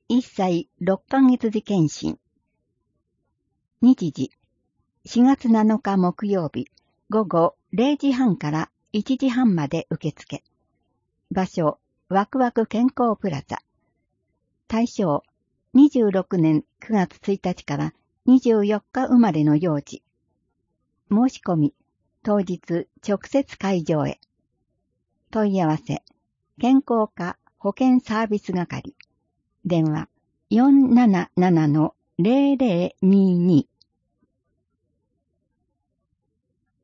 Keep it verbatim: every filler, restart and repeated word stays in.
いっさいろっかげつ時検診。日時、しがつなのか木曜日、午後れいじはんからいちじはんまで受付。場所、ワクワク健康プラザ。対象、にじゅうろくねんくがつついたちからにじゅうよっか生まれの幼児。申し込み、当日直接会場へ。問い合わせ、健康課保健サービス係。電話 よんなななのぜろぜろにに